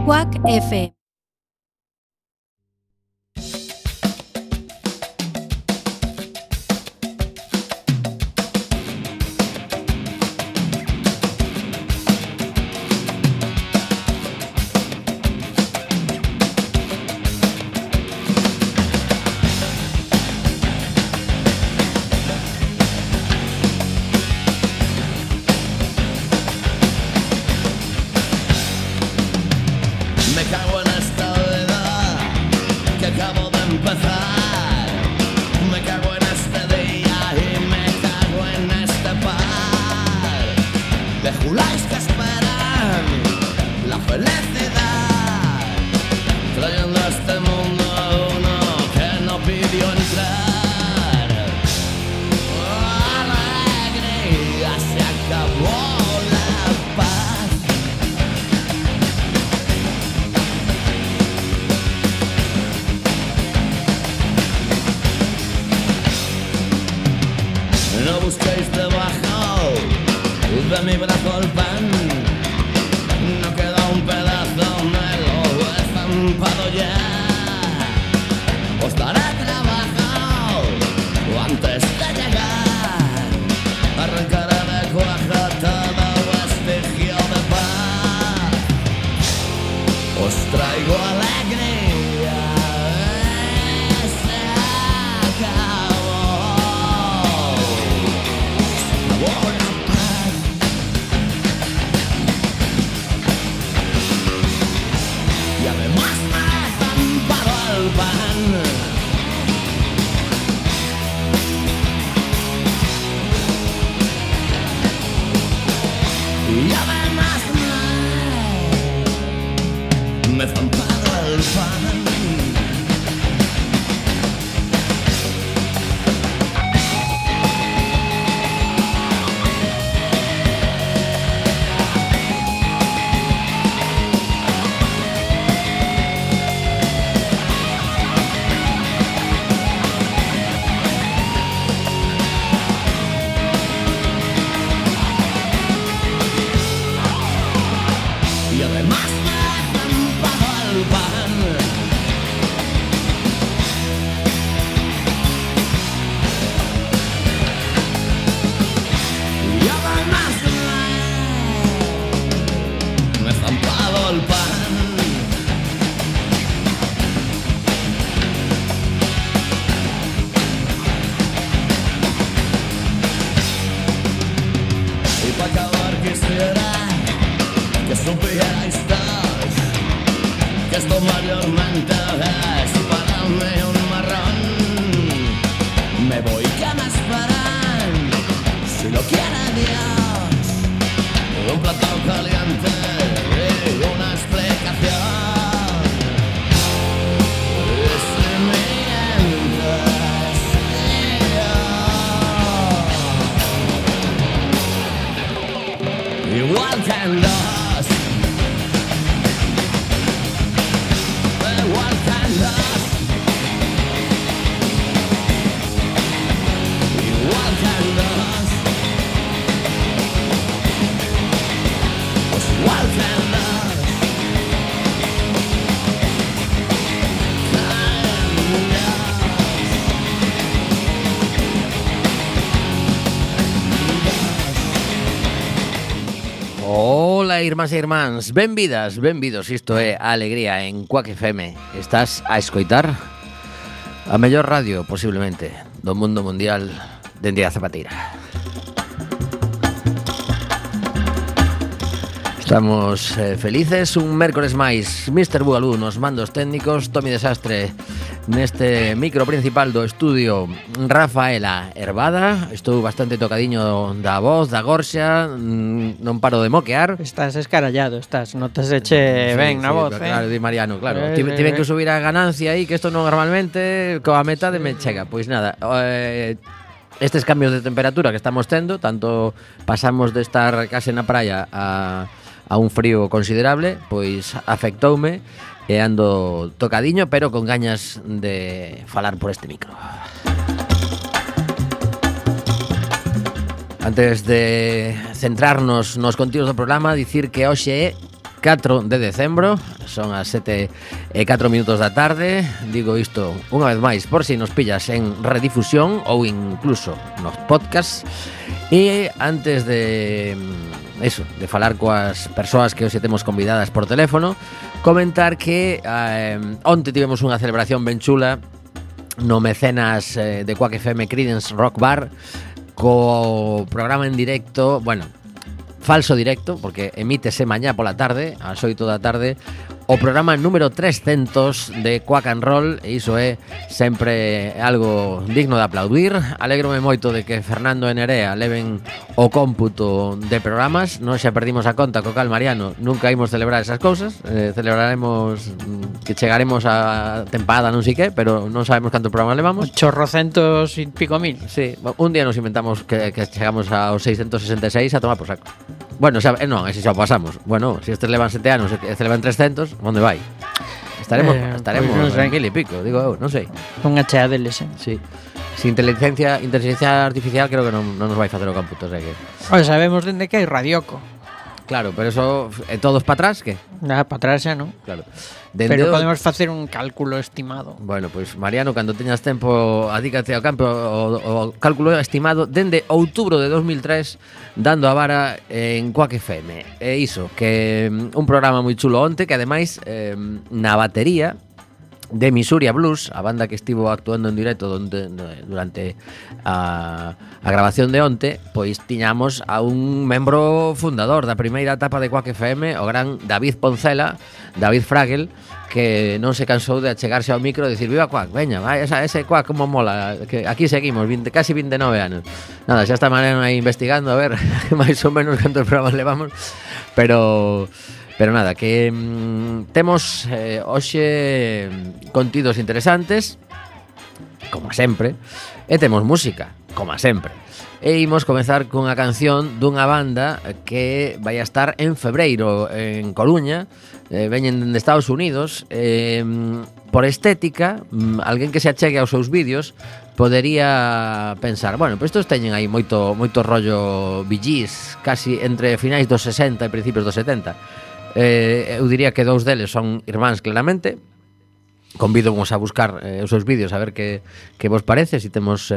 Quack FM. Irmás e irmáns, benvidas, benvidos. Isto é a Alegría en Quack FM. Estás a escoitar a mellor radio, posiblemente, do mundo mundial dende a zapateira. Estamos felices un mércores máis. Mr. Bugalú nos mandos técnicos, Tomi Desastre neste micro principal do estudio, Rafaela Hervada. Estou bastante tocadiño da voz, da gorxa, non paro de moquear. Estás escarallado, estás, notaseche ben na voz, claro, di Mariano, claro. Tiven que subir a ganancia aí, que isto non normalmente coa metade me chega. Pois nada, estes cambios de temperatura que estamos tendo, tanto pasamos de estar case na praia a un frío considerable, pois afectoume e ando tocadiño, pero con gañas de falar por este micro. Antes de centrarnos nos contidos do programa, dicir que hoxe é 4 de decembro. Son as 7:04 da tarde. Digo isto unha vez máis por si nos pillas en redifusión ou incluso nos podcasts. E antes de falar coas persoas que hoxe temos convidadas por teléfono, comentar que onte tivemos unha celebración ben chula no mecenas de Quack FM Creedence Rock Bar, co programa en directo, bueno, falso directo, porque emítese mañá pola tarde, ás 8 da tarde, o programa número 300 de Quack and Roll, e iso é sempre algo digno de aplaudir. Alégrome moito de que Fernando e Nerea leven o cómputo de programas. Nós xa perdimos a conta co cal, Mariano, nunca imos celebrar esas cousas. Celebraremos que chegaremos a tempada, non sei que, pero non sabemos canto programa levamos. 800 e pico mil. Sí, un día nos inventamos que chegamos aos 666 a tomar por saco. Bueno, xa, non, ese xa pasamos. Bueno, se estes levan 7 anos e levan 300, onde vai? Estaremos pues en aquel e pico, digo eu, non sei. Unha chea deles, Sí. Sin inteligencia artificial creo que non nos vai facer o cómputo, o sea que... Oye, sabemos dende que hai Radioco. Claro, pero eso todos para atrás, que? Para atrás xa, non? Claro. Pero podemos facer un cálculo estimado. Bueno, pois Mariano, cando teñas tempo, adícate ao campo o cálculo estimado dende outubro de 2003, dando a vara en Quack FM. E iso, que un programa moi chulo onte, que ademais na batería de Misuria Blues, a banda que estivo actuando en directo durante a grabación de onte, pois tiñamos a un membro fundador da primeira etapa de Quack FM, o gran David Poncela, David Fragel, que non se cansou de achegarse ao micro e dicir: viva Quack, veña, vai, ese Quack como mola, que aquí seguimos, casi 29 anos. Nada, xa está Mariano aí investigando a ver máis ou menos cantos programas levamos, pero nada, que temos hoxe contidos interesantes, como sempre, e temos música, como sempre. E imos comezar cunha canción dunha banda que vai a estar en febreiro en Coruña, veñen de Estados Unidos. Por estética, alguén que se achegue aos seus vídeos podería pensar, bueno, pois estos teñen aí moito rollo Bee Gees, casi entre finais dos 60 e principios dos 70. Eu diría que dous deles son irmáns claramente. Convídovos a buscar os seus vídeos a ver que vos parece, si temos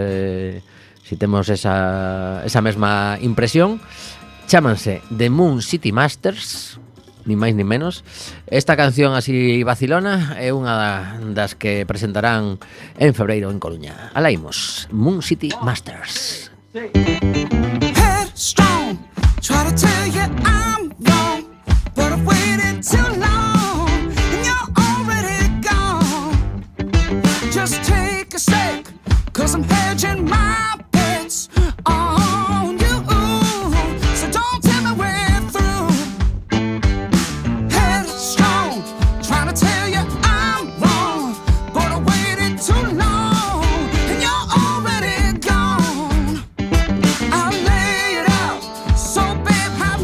esa mesma impresión. Chámanse The Moon City Masters, ni máis ni menos. Esta canción así vacilona é unha das que presentarán en febreiro en Coruña. Alá imos, Moon City Masters. Headstrong, try to tell you I'm wrong, but I've waited too long, and you're already gone. Just take a sec, 'cause I'm hedging my bets on you, so don't tell me we're through. Headstrong, trying to tell you I'm wrong, but I waited too long, and you're already gone. I'll lay it out, so babe, have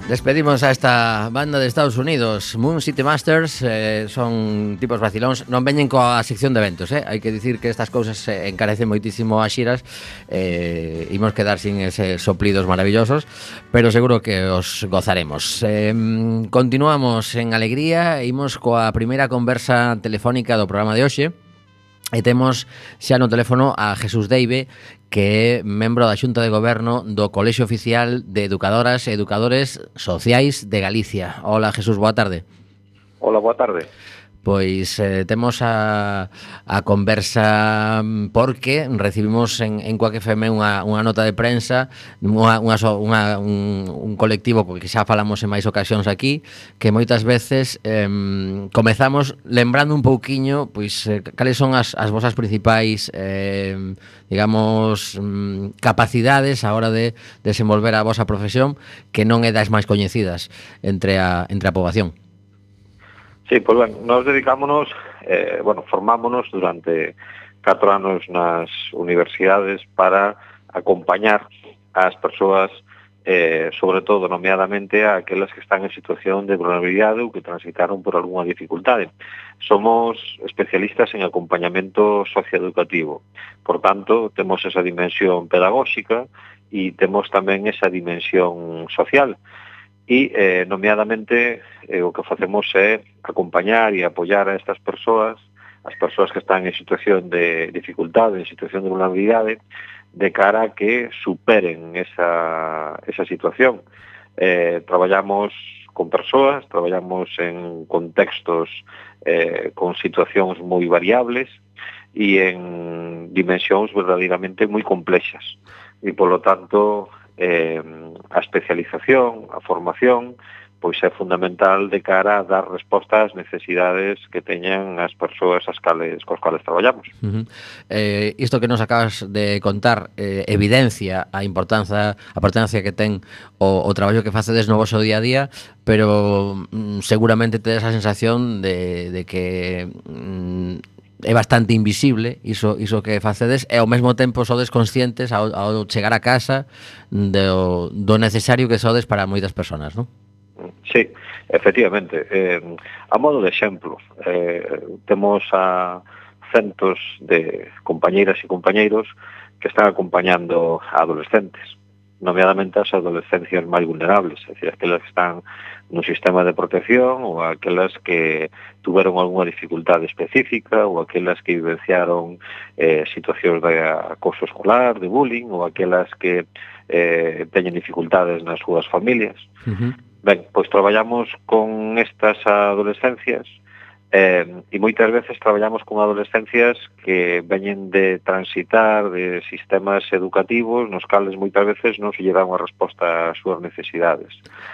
Despedimos a esta banda de Estados Unidos, Moon City Masters. Son tipos vacilóns. Non veñen coa sección de eventos, hai que dicir que estas cousas encarecen moitísimo as xiras. Imos quedar sin eses soplidos maravillosos, pero seguro que os gozaremos. Continuamos en alegría. Imos coa primeira conversa telefónica do programa de hoxe. E temos xa no teléfono a Jesús Deive, que é membro da Xunta de Goberno do Colexio Oficial de Educadoras e Educadores Sociais de Galicia. Hola, Jesús, boa tarde. Hola, boa tarde. Pois temos a conversa porque recibimos en Coac FM unha nota de prensa, un colectivo que xa falamos en máis ocasións aquí, que moitas veces comezamos lembrando un pouquiño pois cales son as vosas principais digamos capacidades a hora de desenvolver a vosa profesión, que non é das máis coñecidas entre a poboación. Sí, pois ben, nos dedicámonos, formámonos durante 4 anos nas universidades para acompañar ás persoas, sobre todo, nomeadamente, a aquelas que están en situación de vulnerabilidade ou que transitaron por algunha dificultade. Somos especialistas en acompañamento socioeducativo. Por tanto, temos esa dimensión pedagóxica e temos tamén esa dimensión social. E, nomeadamente, o que facemos é acompañar e apoiar a estas persoas, as persoas que están en situación de dificultade, en situación de vulnerabilidade, de cara a que superen esa situación. Traballamos con persoas, traballamos en contextos con situacións moi variables e en dimensións verdadeiramente moi complexas. E, polo tanto, a especialización, a formación, pois é fundamental de cara a dar resposta ás necesidades que teñan as persoas coas cales traballamos. Isto que nos acabas de contar evidencia a importancia que ten o traballo que facedes no voso día a día, pero seguramente tedes a sensación de que é bastante invisible iso que facedes, e ao mesmo tempo sodes conscientes ao chegar a casa do necesario que sodes para moitas persoas, non? Sí, efectivamente. A modo de exemplo, temos a centos de compañeiras e compañeiros que están acompañando a adolescentes, nomeadamente as adolescencias máis vulnerables, é dicir, aquelas que están nun sistema de protección ou aquelas que tuveron algunha dificultade específica ou aquelas que vivenciaron situacións de acoso escolar, de bullying, ou aquelas que teñen dificultades nas súas familias. Ben, pois traballamos con estas adolescencias e moitas veces traballamos con adolescencias que veñen de transitar de sistemas educativos nos cales moitas veces non se lle dá unha resposta ás súas necesidades.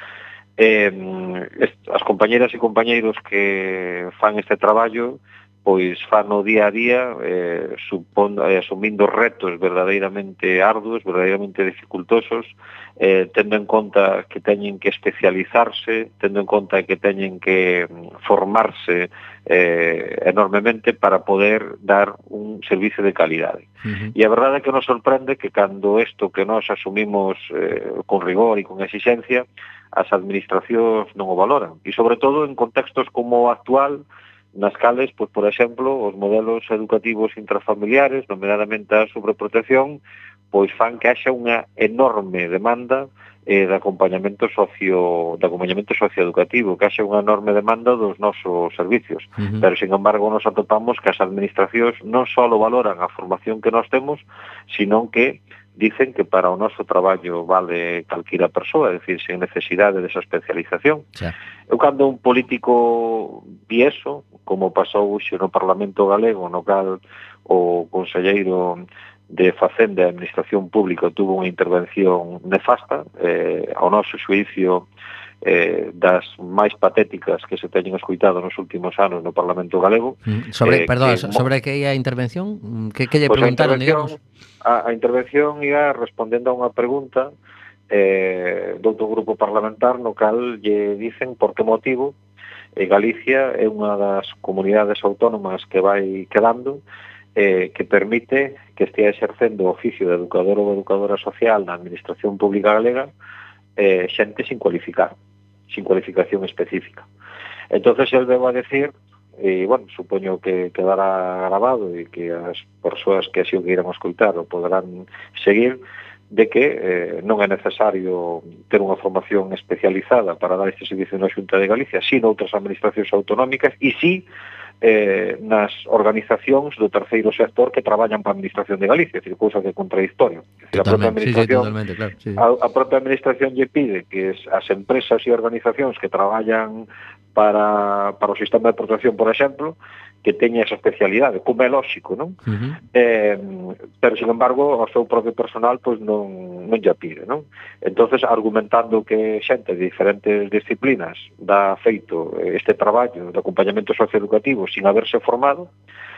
As compañeras e compañeiros que fan este traballo pois fan o día a día asumindo retos verdadeiramente arduos, verdadeiramente dificultosos, tendo en conta que teñen que especializarse, tendo en conta que teñen que formarse enormemente para poder dar un servicio de calidade. E a verdade é que nos sorprende que cando isto que nós asumimos con rigor e con exigencia, as administracións non o valoran. E sobre todo en contextos como o actual, nas cales, pois, por exemplo, os modelos educativos intrafamiliares, nomeadamente a sobreprotección, pois fan que haxa unha enorme demanda de acompañamento socioeducativo, que haxa unha enorme demanda dos nosos servicios. Pero, sin embargo, nos atopamos que as administracións non só valoran a formación que nós temos, sino que dicen que para o noso traballo vale calquera persoa, é dicir, sen necesidade desa especialización. Eu cando un político vi eso, como pasou hoxe no Parlamento Galego, no cal o conselleiro de Facenda e Administración Pública tuvo unha intervención nefasta, ao noso xuízo das máis patéticas que se teñen escoitado nos últimos anos no Parlamento Galego. Sobre que é a intervención? Que lle preguntaron, digamos? A intervención ia respondendo a unha pregunta do outro grupo parlamentar no cal lle dicen por que motivo Galicia é unha das comunidades autónomas que vai quedando que permite que estea exercendo o oficio de educador ou educadora social na Administración Pública Galega xente sin cualificar, sin cualificación específica. Entonces el veu a decir, e, bueno, supoño que quedará grabado e que as persoas que así o queiran escoitar o poderán seguir, de que non é necesario ter unha formación especializada para dar este servicio na Xunta de Galicia, sino outras administracións autonómicas, e sí nas organizacións do terceiro sector que traballan para a Administración de Galicia, é dicir, cousa que é contradictorio. É dicir, a propia administración, totalmente, claro, sí. a propia administración lle pide que as empresas e organizacións que traballan para o sistema de protección, por exemplo, que teña esa especialidade, como é lógico, non? Pero, sin embargo, o seu propio personal pois non lle pide, non? Entonces, argumentando que xente de diferentes disciplinas dá feito este traballo de acompañamento socioeducativo sin haberse formado,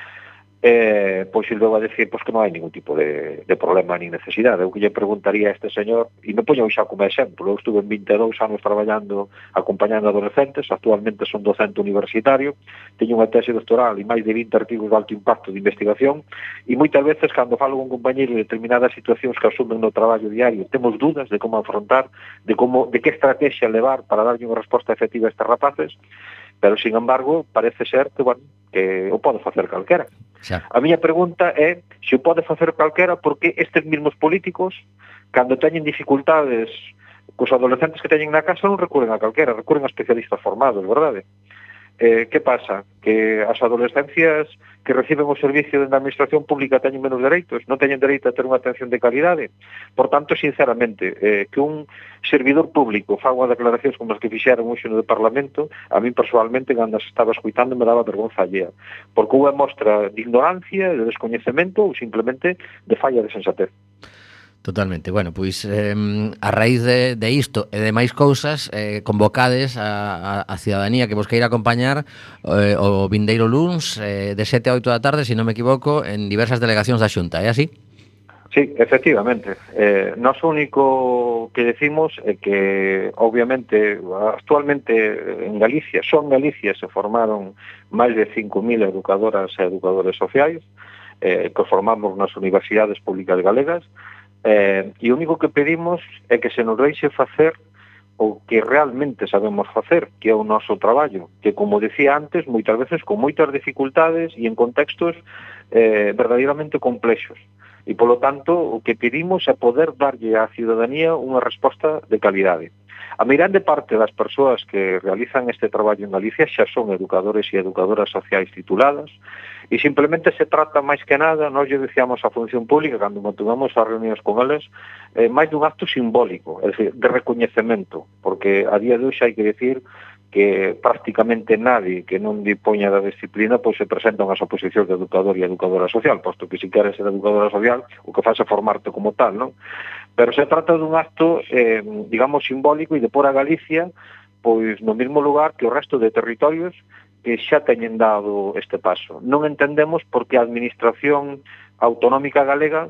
pois il veu a decir pois que non hai ningún tipo de problema ni necesidade. Eu que lle preguntaría a este señor, e me poño xa como exemplo, eu estuve en 22 anos traballando acompañando adolescentes, actualmente son docente universitario, teño unha tese doctoral e máis de 20 artigos de alto impacto de investigación, e moitas veces cando falo con compañeros de determinadas situacións que asumen no traballo diario, temos dudas de como afrontar, de que estrategia levar para darlle unha resposta efectiva a estes rapaces, pero, sin embargo, parece ser que, bueno, que o pode facer calquera. Xa. A miña pregunta é, se o pode facer calquera, por que estes mesmos políticos, cando teñen dificultades cos adolescentes que teñen na casa, non recurren a calquera, recurren a especialistas formados, verdade? Que pasa? Que as adolescencias que reciben o servicio da administración pública teñen menos dereitos, non teñen dereito a ter unha atención de calidade. Por tanto, sinceramente, que un servidor público faga unha declaracións como as que fixeron hoxe no Parlamento, a mí personalmente, cando as estaba escuitando, me daba vergonza allea, porque unha mostra de ignorancia, de descoñecemento ou simplemente de falla de sensatez. Totalmente. Bueno, pois a raíz de isto e de máis cousas, convocades a cidadanía que vos queira acompañar o vindeiro luns de 7 a 8 da tarde, se non me equivoco, en diversas delegacións da Xunta, é así? Sí, efectivamente. Nos único que decimos é que, obviamente, actualmente en Galicia, só en Galicia se formaron máis de 5.000 educadoras e educadores sociais que formamos nas universidades públicas galegas, e o único que pedimos é que se nos deixe facer o que realmente sabemos facer, que é o noso traballo, que, como decía antes, moitas veces con moitas dificultades e en contextos verdadeiramente complexos. E, polo tanto, o que pedimos é poder darlle á ciudadanía unha resposta de calidade. A meirande parte das persoas que realizan este traballo en Galicia xa son educadores e educadoras sociais tituladas, e simplemente se trata máis que nada, nós lle decíamos a función pública cando mantuvamos as reunións con eles, máis dun acto simbólico, é dicir, de recoñecemento, porque a día de hoxe hai que decir que prácticamente nadie que non dispoña da disciplina pois se presentan as oposicións de educador e educadora social, posto que se queres ser educadora social, o que faz é formarte como tal, non? Pero se trata dun acto, digamos, simbólico e de pôr a Galicia pois no mesmo lugar que o resto de territorios que xa teñen dado este paso. Non entendemos por que a Administración Autonómica Galega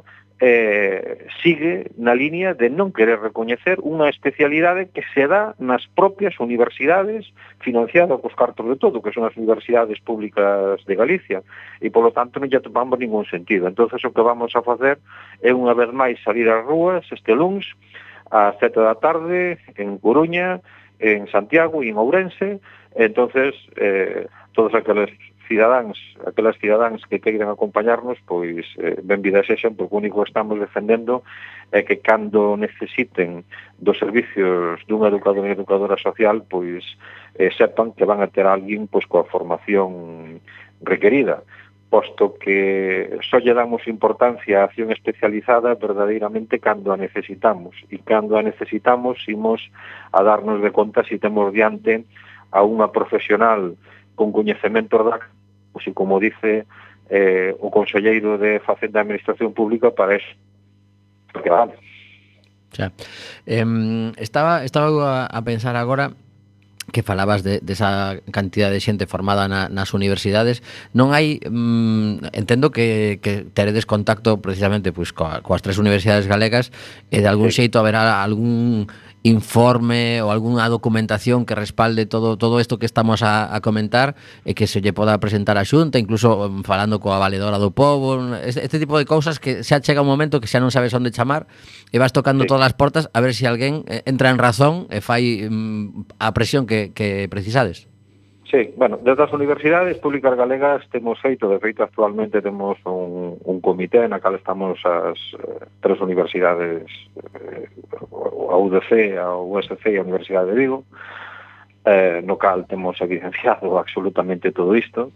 sigue na línea de non querer recoñecer unha especialidade que se dá nas propias universidades financiadas cos cartos de todo, que son as universidades públicas de Galicia, e polo tanto non lle atopamos ningún sentido. Entonces o que vamos a facer é unha vez máis salir ás rúas este luns ás 7 da tarde en Coruña, en Santiago e en Ourense. Entonces todos aquelas cidadáns que queiran acompañarnos, pois benvidas sexan, porque o único que estamos defendendo é que cando necesiten dos servicios dun educador e educadora social, pois sepan que van a ter alguén pois coa formación requerida, posto que só lle damos importancia á acción especializada verdadeiramente cando a necesitamos, e cando a necesitamos imos a darnos de conta se temos diante a unha profesional con coñecemento da, e como dice o conselleiro de Facenda e Administración Pública, para eso que vale. Xa. Estaba a pensar agora que falabas desa cantidad de xente formada nas universidades. Non hai, entendo que teredes contacto precisamente pois coas tres universidades galegas, e de algún xeito haberá algún informe ou algunha documentación que respalde todo isto que estamos a comentar e que se lle poda presentar á Xunta, incluso falando coa valedora do pobo, este tipo de cousas que xa chega un momento que xa non sabes onde chamar e vas tocando todas as portas a ver se alguén entra en razón e fai a presión que precisades. Sí, bueno, desde as universidades públicas galegas temos feito, de feito actualmente temos un comité na cal estamos as tres universidades, a UDC, a USC e a Universidade de Vigo, no cal temos evidenciado absolutamente todo isto,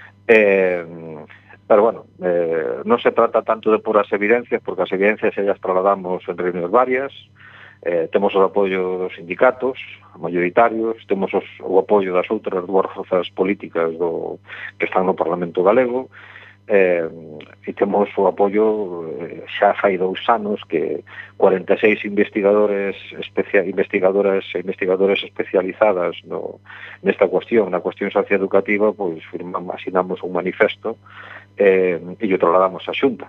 pero bueno, non se trata tanto de puras evidencias, porque as evidencias ellas trasladamos en reunións varias. Temos o apoio dos sindicatos mayoritarios, temos o apoio das outras dúas forzas políticas que están no Parlamento Galego, e temos o apoio xa fai 2 anos que 46 investigadoras e investigadores especializadas nesta cuestión, na cuestión socioeducativa, pois asinamos un manifesto e o trasladamos á Xunta.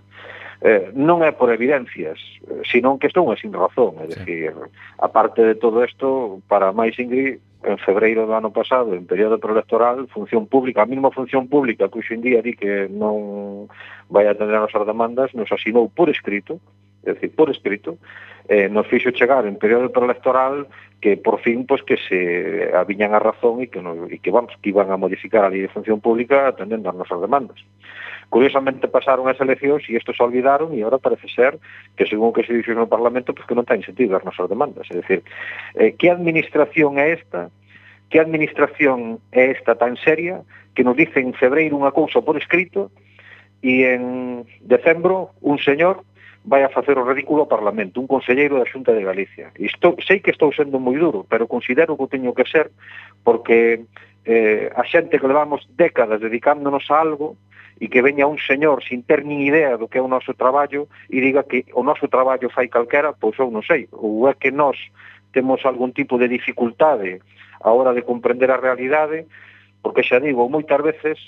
Non é por evidencias, senón que estou sin razón, é dicir, aparte de todo isto, para máis Ingrid, en febreiro do ano pasado, en período preelectoral, función pública, a mesma función pública que hoxe en día di que non vai atender as demandas, nos asinou por escrito, é dicir, por escrito, nos fixo chegar en período preelectoral que por fin pois que se aviñan a razón e que iban a modificar a lei de función pública atendendo as nosas demandas. Curiosamente pasaron as eleccións e isto se olvidaron e agora parece ser que según que se dixo no Parlamento pues que non ten sentido as nosas demandas. É dicir, que administración é esta? Que administración é esta tan seria que nos dice en febreiro unha cousa por escrito e en decembro un señor vai a facer o ridículo ao Parlamento, un conselleiro da Xunta de Galicia. E sei que estou sendo moi duro, pero considero que o teño que ser porque a xente que levamos décadas dedicándonos a algo e que veña un señor sin ter nin idea do que é o noso traballo e diga que o noso traballo fai calquera, pois eu non sei, ou é que nós temos algún tipo de dificultade a hora de comprender a realidade, porque xa digo, moitas veces,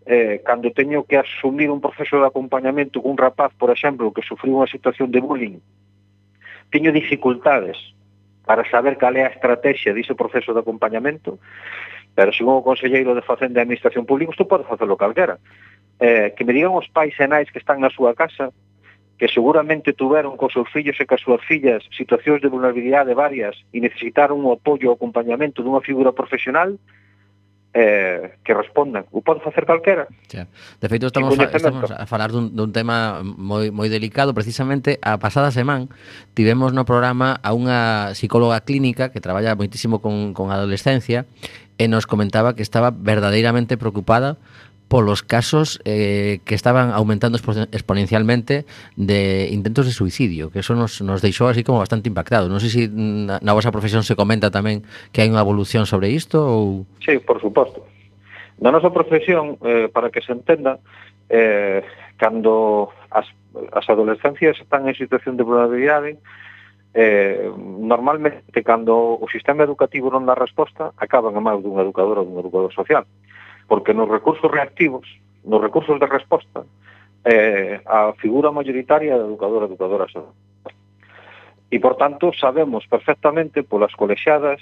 cando teño que asumir un proceso de acompañamento cun rapaz, por exemplo, que sufriu unha situación de bullying, teño dificultades para saber cal é a estrategia dese proceso de acompañamento, pero según o conselleiro de Facenda e Administración Pública, isto pode facelo calquera. Que me digan os pais e nais que están na súa casa, que seguramente tuveron cos seus fillos e cas súas fillas situacións de vulnerabilidade varias e necesitaron o apoio e o acompañamento dunha figura profesional, que respondan. O pode facer calquera. De feito, estamos a falar dun tema moi delicado. Precisamente, a pasada semana tivemos no programa a unha psicóloga clínica que traballa moitísimo con adolescencia e nos comentaba que estaba verdadeiramente preocupada polos casos que estaban aumentando exponencialmente de intentos de suicidio, que eso nos deixou así como bastante impactados. Non sei se na vosa profesión se comenta tamén que hai unha evolución sobre isto ou... Sí, por suposto. Na nosa profesión, para que se entenda, cando as adolescencias están en situación de vulnerabilidade, normalmente cando o sistema educativo non dá resposta, acaban a máis dun educador ou dun educador social. Porque nos recursos reactivos, nos recursos de resposta, a figura mayoritaria da educadora social. E, por tanto, sabemos perfectamente polas colexiadas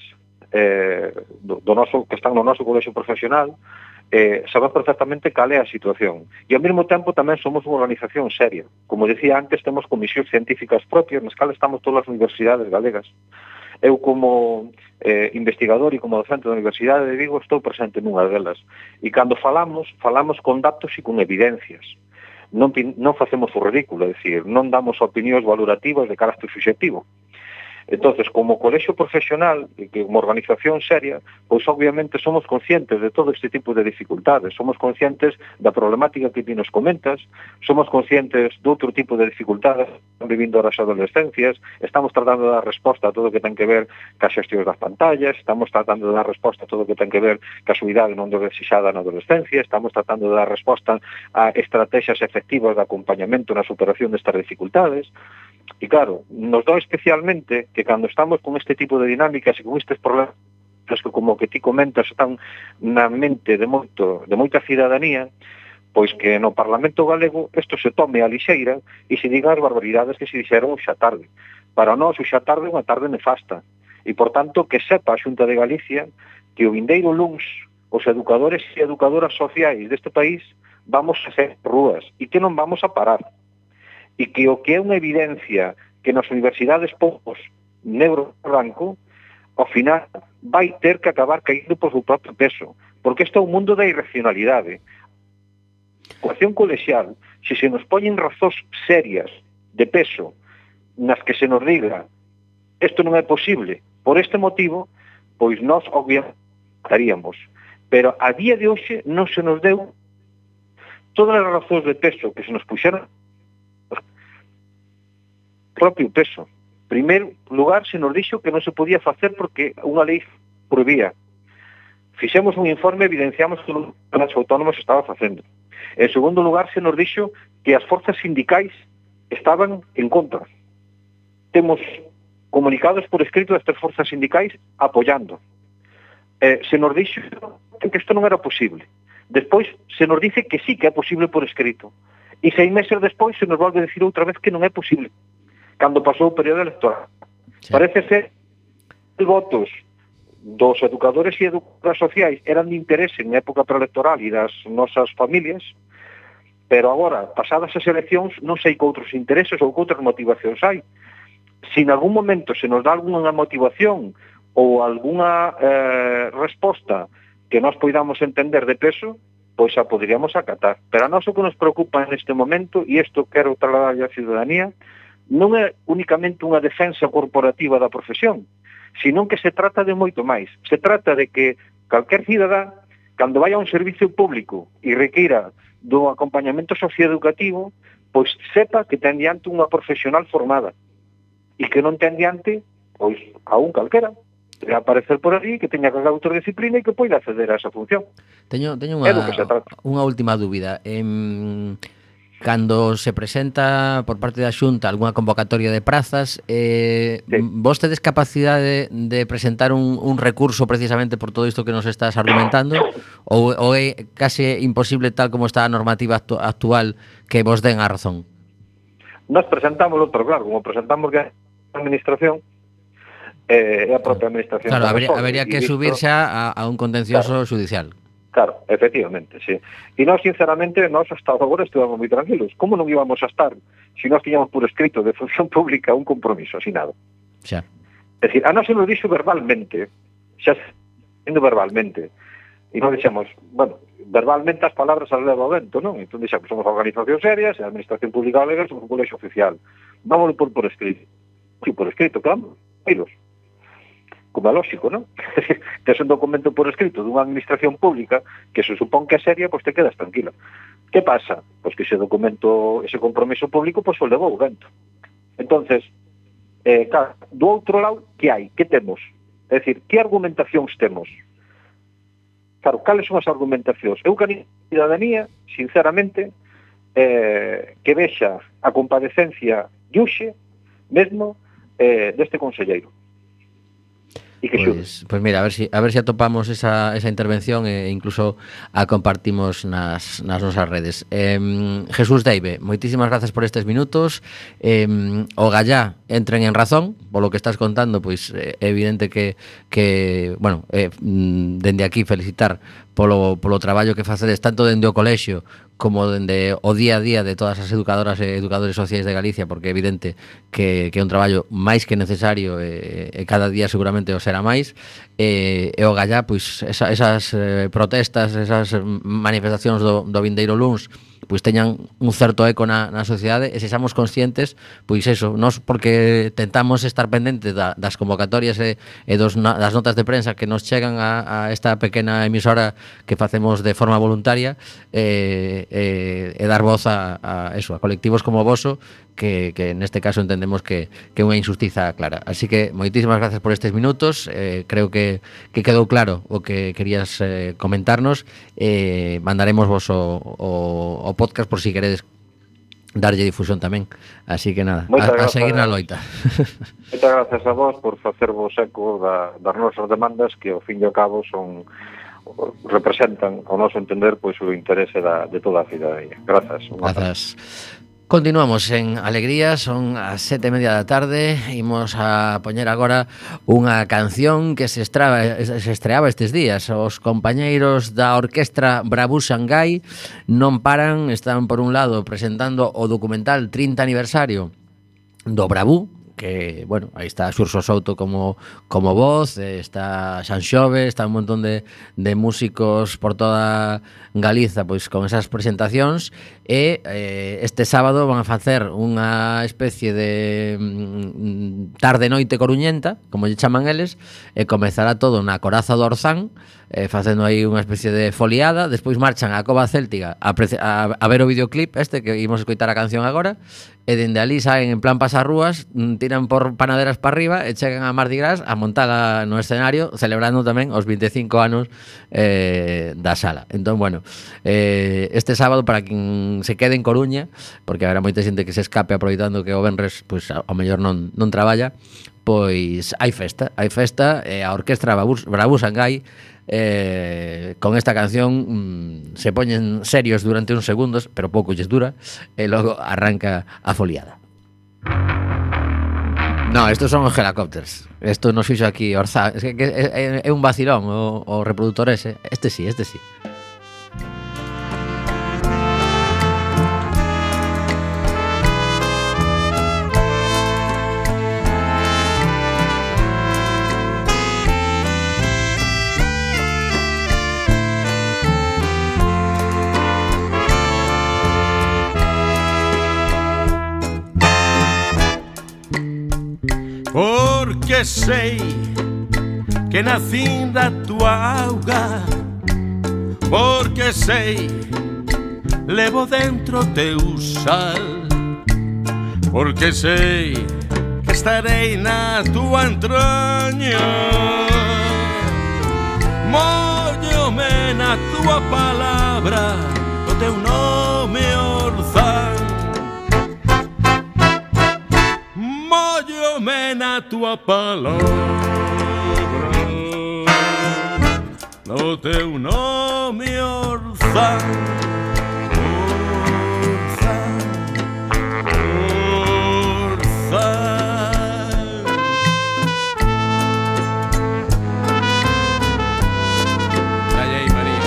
do noso, que están no noso colexio profesional, sabemos perfectamente cal é a situación. E, ao mesmo tempo, tamén somos unha organización seria. Como decía antes, temos comisións científicas propias, nas cales estamos todas as universidades galegas. Eu, como investigador e como docente da Universidade de Vigo, estou presente nunha delas. E cando falamos con datos e con evidencias. Non facemos o ridículo, é dicir, non damos opinións valorativas de carácter subjetivo. Entonces, como colexio profesional e como organización seria, pois obviamente somos conscientes de todo este tipo de dificultades, somos conscientes da problemática que ti nos comentas, somos conscientes de outro tipo de dificultades que están vivindo as adolescencias, estamos tratando de dar resposta a todo o que ten que ver ca xestión das pantallas, estamos tratando de dar resposta a todo o que ten que ver ca suidade non desexada na adolescencia, estamos tratando de dar resposta a estrategias efectivas de acompañamento na superación destas dificultades. E claro, nos dá especialmente que cando estamos con este tipo de dinámicas e con estes problemas que, como que ti comentas, están na mente de moita cidadanía, pois que no Parlamento Galego isto se tome a lixeira e se diga as barbaridades que se dixeron xa tarde. Para nós, o xa tarde é unha tarde nefasta. E, por tanto, que sepa a Xunta de Galicia que o vindeiro luns os educadores e educadoras sociais deste país vamos a hacer rúas e que non vamos a parar. E que o que é unha evidencia que nas universidades poucos negro branco, ao final vai ter que acabar caíndo por seu propio peso, porque este é un mundo da irracionalidade. A educación colexial, se se nos poñen razóns serias de peso nas que se nos diga isto non é posible por este motivo, pois nós obviamente estaríamos. Pero a día de hoxe non se nos deu todas as razóns de peso que se nos puxeron propio peso. Primeiro lugar, se nos dixo que non se podía facer porque unha lei prohibía. Fixemos un informe, evidenciamos que os autónomos estaba facendo. En segundo lugar, se nos dixo que as forzas sindicais estaban en contra. Temos comunicados por escrito destas forzas sindicais apoiando. Se nos dixo que isto non era posible. Despois se nos dice que sí que é posible por escrito. E 6 meses despois se nos volve a decir outra vez que non é posible. Cando pasou o período electoral. Sí. Parece ser que os votos dos educadores e educadoras sociais eran de interese en época preelectoral e das nosas familias, pero agora, pasadas as eleccións, non sei que outros intereses ou que outras motivacións hai. Se en algún momento se nos dá alguna motivación ou alguna resposta que nós poidamos entender de peso, pois a poderíamos acatar. Pero a nós o que nos preocupa neste momento, e isto quero trasladar á ciudadanía, non é únicamente unha defensa corporativa da profesión, sino que se trata de moito máis. Se trata de que calquer cidadá, cando vai a un servicio público e requira do acompañamento socioeducativo, pois sepa que ten diante unha profesional formada e que non ten diante, pois, a un calquera, que aparecer por ali, que teña calquera autodisciplina e que poida acceder a esa función. Teño unha última dúbida. Cando se presenta por parte da Xunta algunha convocatoria de prazas, sí. Vos tedes capacidade de presentar un recurso precisamente por todo isto que nos estás argumentando, ou é case imposible tal como está a normativa actual que vos den a razón? Nos presentamos outro, claro, como presentamos que a administración é a propia administración. Claro, habería que subirse a un contencioso judicial. Claro, efectivamente, sí. E nós, sinceramente, nós hasta agora estuvamos moi tranquilos. Como non íbamos a estar se nós tiñamos por escrito de función pública un compromiso asinado? Xa. É dicir, a nós se nos dixo verbalmente, xa sendo verbalmente, e nós dixemos, bueno, verbalmente as palabras as leva ao vento, non? Entón dixemos, somos organizacións serias, a administración pública legal, somos un colexio oficial. Vámonos por escrito. Sí, por escrito, claro, pilos. Como é lógico, non? Tes un documento por escrito dunha administración pública que se supón que é seria, pois te quedas tranquila. Que pasa? Pois que ese documento, ese compromiso público, pois o levou o vento. Entonces, claro, do outro lado, que hai? Que temos? É dicir, que argumentacións temos? Claro, cales son as argumentacións? Eu que a ciudadanía, sinceramente, que vexa a comparecencia Yuxe, mesmo, deste conselleiro. Pues mira, a ver si atopamos esa intervención e incluso a compartimos nas nosas redes. Jesús Deive, moitísimas grazas por estes minutos. O gallá entren en razón polo que estás contando, pois é evidente que bueno, dende aquí felicitar polo traballo que facedes tanto dende o colexio como dende o día a día de todas as educadoras e educadores sociais de Galicia, porque é evidente que é un traballo máis que necesario e cada día seguramente o será máis, e o gallá, pois esas protestas, esas manifestacións do vindeiro luns, pois teñan un certo eco na sociedade e sexamos conscientes, pois eso, nós porque tentamos estar pendentes das convocatorias e das notas de prensa que nos chegan a esta pequena emisora que facemos de forma voluntaria, e dar voz a colectivos como o voso, que neste caso entendemos que é unha injustiza clara. Así que moitísimas gracias por estes minutos. Creo que quedou claro o que querías comentarnos. Mandaremos vos o podcast por si queredes darlle difusión tamén. Así que nada, a seguir na loita. Moitas gracias a vos por facervos eco das nosas demandas, que ao fin e ao cabo representan, ao noso entender, pois o interese de toda a cidadanía. Grazas. Grazas. Continuamos en Alegría, son as 7:30 da tarde. Imos a poñer agora unha canción que se estreaba estes días. Os compañeiros da orquestra Bravú Xangai non paran, están por un lado presentando o documental 30 aniversario do Bravú, que, bueno, aí está Xurxo Souto como voz, está Xanxove, está un montón de músicos por toda Galiza, pois con esas presentacións, e este sábado van a facer unha especie de tarde-noite coruñenta, como lle chaman eles, e comezará todo na Coraza do Orzán, facendo aí unha especie de foliada, despois marchan á Cova Céltica a ver o videoclip este, que imos escoitar a canción agora, e dende ali saen en plan pasarrúas, tiran por panaderas para arriba e chegan a Mardi Gras a montala no escenario, celebrando tamén os 25 anos da sala. Entón, bueno, este sábado, para quen se quede en Coruña, porque haberá moita xente que se escape aproveitando que o venres pois ao mellor non traballa, pois hai festa, e a orquestra Bravú Xangai con esta canción se poñen serios durante uns segundos, pero pouco lles dura, e logo arranca a foliada. No, estos son os helicópteros. Esto nos fixo aquí Orzán. Es que é un vacilón o reproductor ese. Este sí. Porque sei que nacín da tua auga, porque sei levo dentro teu sal, porque sei que estarei na tua entraña, móllome na tua palabra, o teu nome Orzán. Móllome na tua palabra, no teu nome Orzán. Orzán, Orzán. Dalle aí, María.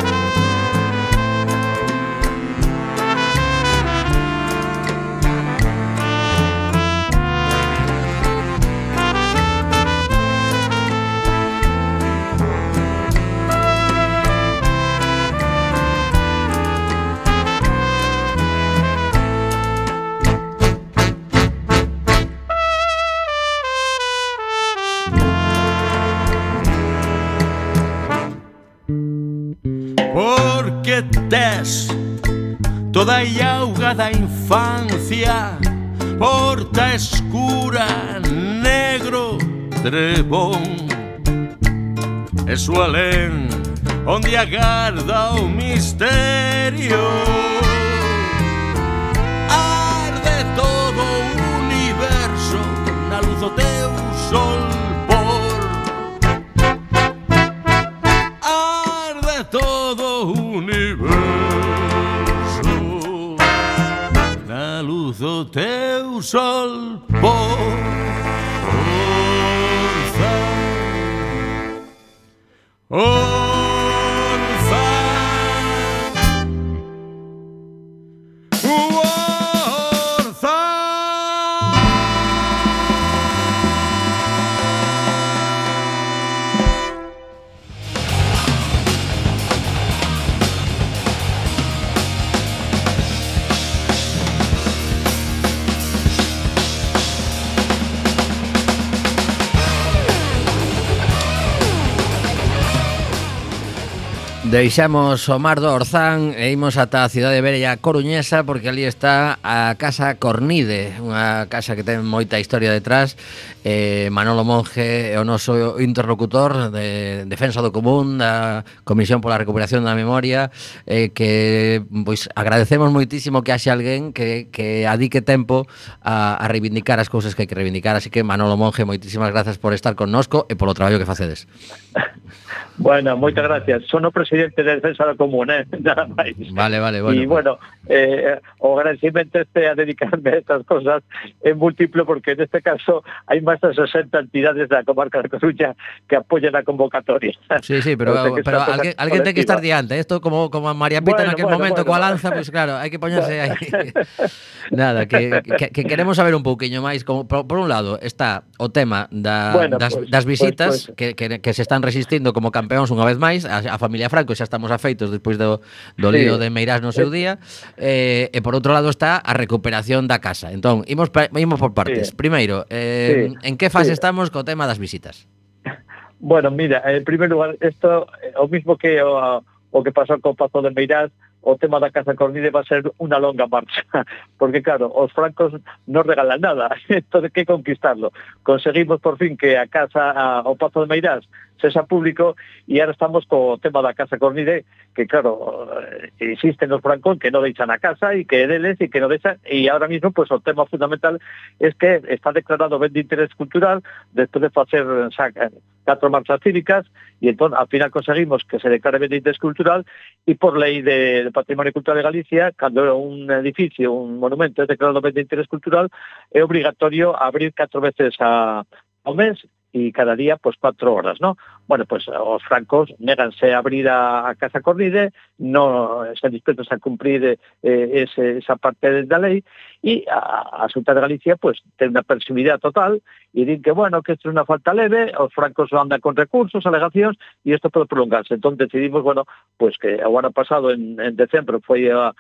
Porque tes toda a auga da infancia, porta escura, negro trebón, e su alén onde agarda o misterio. Arde todo o universo na luz do teu sol. Todo o universo na luz do teu sol pôr. Orzán, Deixamos o mar do Orzán e imos ata a cidade bella coruñesa, porque ali está a Casa Cornide, unha casa que ten moita historia detrás. Manolo Monge é o noso interlocutor de Defensa do Común, da Comisión pola Recuperación da Memoria, que pois agradecemos moitísimo que haxe alguén que adique tempo a reivindicar as cousas que hai que reivindicar. Así que, Manolo Monge, moitísimas grazas por estar connosco e polo traballo que facedes. Bueno, moitas gracias. Son o presidente de Defensa da Común, nada máis. Vale, bueno. E, bueno, o agradecimento a dedicarme a estas cosas é múltiplo porque neste caso hai máis de 60 entidades da comarca da Coruña que apoyan a convocatoria. Sí, pero alguén ten que estar diante. Esto como a María Pita en aquel momento coa lanza, pois claro, hai que poñerse aí. Nada, que queremos saber un pouquiño máis. Como, por un lado, está o tema das visitas que se están resistindo como campeóns unha vez máis. A familia Franco xa estamos afeitos despois do lío de Meirás no seu día. E por outro lado está a recuperación da casa. Entón, imos por partes. Primeiro, en que fase estamos co tema das visitas? Bueno, mira, en primer lugar, isto o mismo que o que pasou co Pazo de Meirás, o tema da Casa Cornide va a ser unha longa marcha, porque claro, os francos non regalan nada, entón que conquistarlo. Conseguimos por fin que a casa, o Pazo de Meirás, sexa público, e ahora estamos co tema da Casa Cornide, que claro, existen os francos que non deixan a casa e que deles e que non deixan, e ahora mismo pues o tema fundamental es que está declarado ben de interés cultural despois de facer 4 marchas cívicas, e entón al final conseguimos que se declare ben de interés cultural, e por lei de Patrimonio Cultural de Galicia, cando un edificio, un monumento é declarado ben de interés cultural, é obligatorio abrir 4 veces ao mes, e cada día, pues 4 horas, ¿no? Bueno, pues os francos néganse a abrir a Casa Cornide, non están dispuestos a cumprir esa parte da lei, e a Xunta de Galicia, pues, ten unha permisividade total, e din que, bueno, que isto é unha falta leve, os francos andan con recursos, alegacións, e isto pode prolongarse. Entón decidimos, bueno, pues que o ano pasado, en decembro, foi a